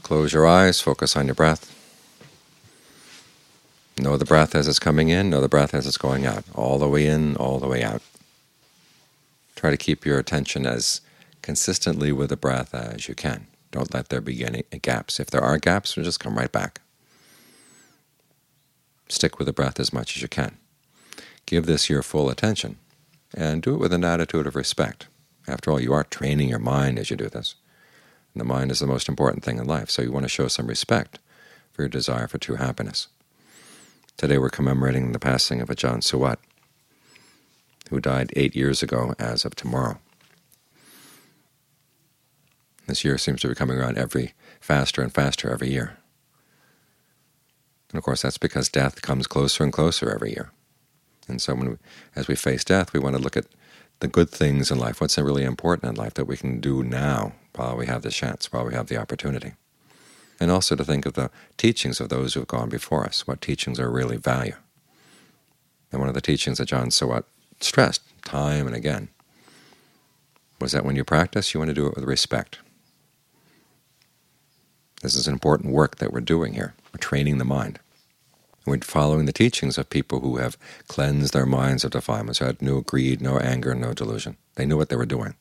Close your eyes, focus on your breath. Know the breath as it's coming in, know the breath as it's going out, all the way in, all the way out. Try to keep your attention as consistently with the breath as you can. Don't let there be any gaps. If there are gaps, just come right back. Stick with the breath as much as you can. Give this your full attention, and do it with an attitude of respect. After all, you are training your mind as you do this. And the mind is the most important thing in life, so you want to show some respect for your desire for true happiness. Today we're commemorating the passing of Ajahn Suwat, who died 8 years ago as of tomorrow. This year seems to be coming around faster and faster every year. And of course that's because death comes closer and closer every year. And so as we face death, we want to look at the good things in life, what's really important in life that we can do now while we have the chance, while we have the opportunity. And also to think of the teachings of those who have gone before us, what teachings are really value. And one of the teachings that Ajahn Suwat stressed time and again was that when you practice, you want to do it with respect. This is an important work that we're doing here. We're training the mind. We're following the teachings of people who have cleansed their minds of defilements, who had no greed, no anger, no delusion. They knew what they were doing.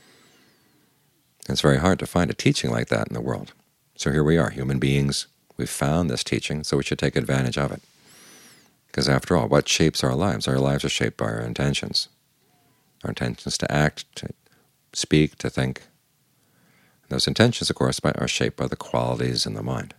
It's very hard to find a teaching like that in the world. So here we are, human beings. We've found this teaching, so we should take advantage of it. Because after all, what shapes our lives? Our lives are shaped by our intentions. Our intentions to act, to speak, to think. And those intentions, of course, are shaped by the qualities in the mind.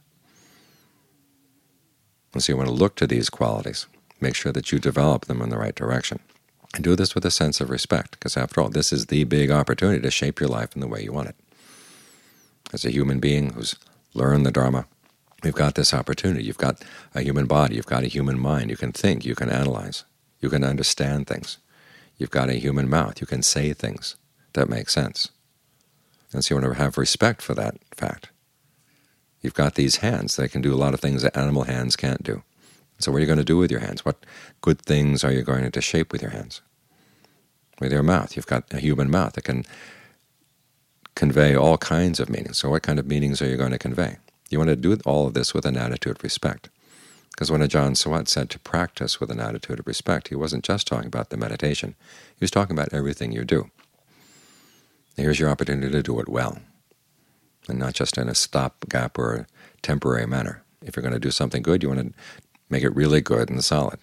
And so you want to look to these qualities, make sure that you develop them in the right direction. And do this with a sense of respect, because after all, this is the big opportunity to shape your life in the way you want it. As a human being who's learned the Dharma, we've got this opportunity. You've got a human body, you've got a human mind, you can think, you can analyze, you can understand things. You've got a human mouth, you can say things that make sense. And so you want to have respect for that fact. You've got these hands, they can do a lot of things that animal hands can't do. So what are you going to do with your hands? What good things are you going to shape with your hands? With your mouth, you've got a human mouth that can convey all kinds of meanings. So what kind of meanings are you going to convey? You want to do all of this with an attitude of respect. Because when Ajahn Suwat said to practice with an attitude of respect, he wasn't just talking about the meditation. He was talking about everything you do. Here's your opportunity to do it well, and not just in a stopgap or a temporary manner. If you're going to do something good, you want to make it really good and solid.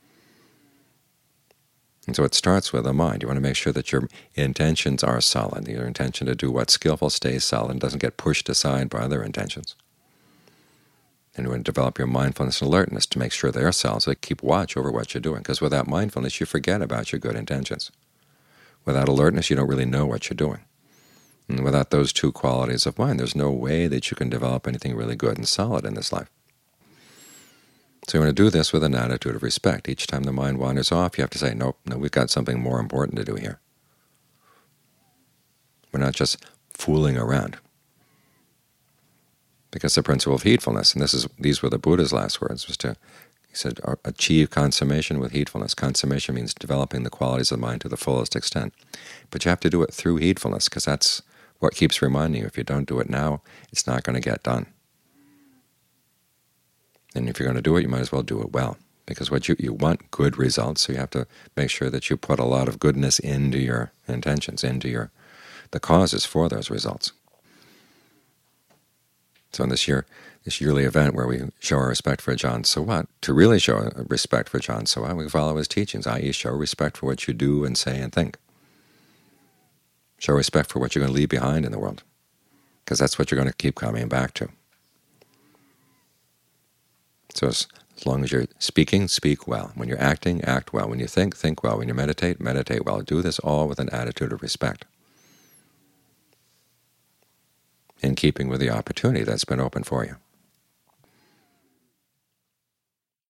And so it starts with the mind. You want to make sure that your intentions are solid. Your intention to do what's skillful stays solid and doesn't get pushed aside by other intentions. And you want to develop your mindfulness and alertness to make sure they're solid, so keep watch over what you're doing. Because without mindfulness, you forget about your good intentions. Without alertness, you don't really know what you're doing. And without those two qualities of mind, there's no way that you can develop anything really good and solid in this life. So you want to do this with an attitude of respect. Each time the mind wanders off, you have to say, nope, no, we've got something more important to do here. We're not just fooling around. Because the principle of heedfulness, and these were the Buddha's last words, he said, achieve consummation with heedfulness. Consummation means developing the qualities of the mind to the fullest extent. But you have to do it through heedfulness, because that's what keeps reminding you. If you don't do it now, it's not going to get done. And if you're going to do it, you might as well do it well, because what you want good results, so you have to make sure that you put a lot of goodness into your intentions, into the causes for those results. So in this yearly event where we show our respect for Ajahn Suwat, to really show respect for Ajahn Suwat, we follow his teachings, i.e. show respect for what you do and say and think. Show respect for what you're going to leave behind in the world, because that's what you're going to keep coming back to. So as long as you're speaking, speak well. When you're acting, act well. When you think, think well. When you meditate, meditate well. Do this all with an attitude of respect, in keeping with the opportunity that's been open for you.